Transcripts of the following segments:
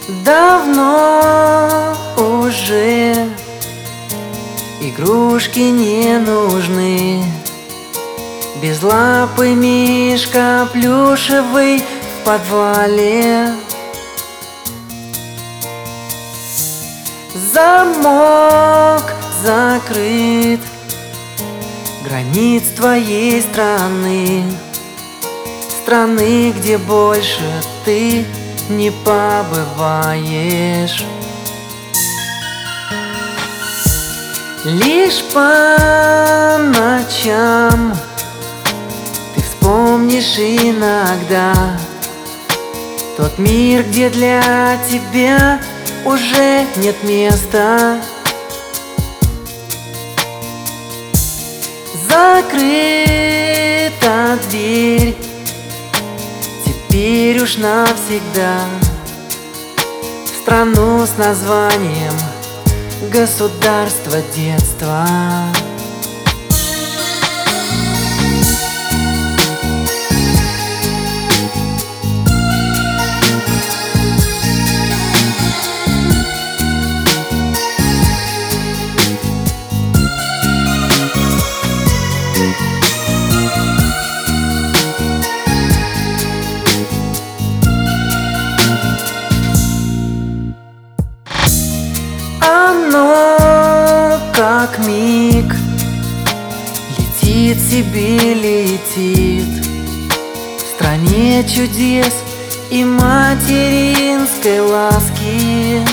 Давно уже игрушки не нужны. Безлапый мишка плюшевый в подвале. Замок закрыт границ твоей страны, страны, где больше ты не побываешь. Лишь по ночам ты вспомнишь иногда тот мир, где для тебя уже нет места. Закрыта дверь теперь уж навсегда в страну с названием государство детства. Оно как миг летит себе, летит в стране чудес и материнской ласки.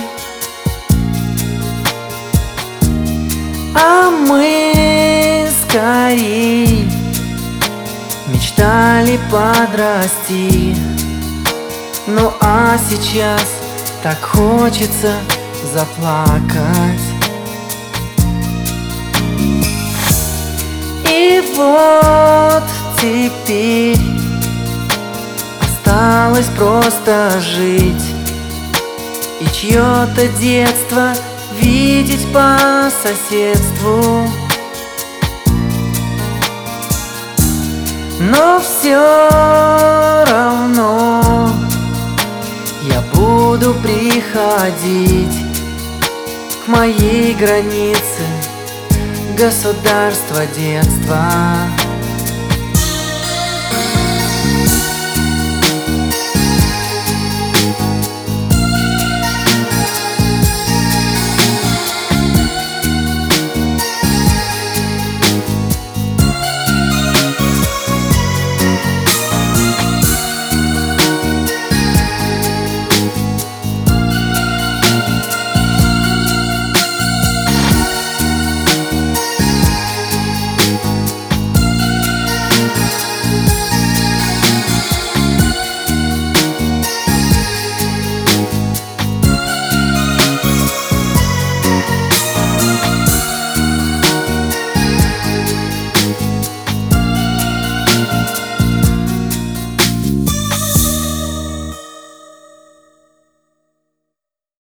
А мы скорей мечтали подрасти. Ну а сейчас так хочется заплакать. И вот теперь осталось просто жить и чье-то детство видеть по соседству. Но все равно я буду приходить к моей границе государства детства.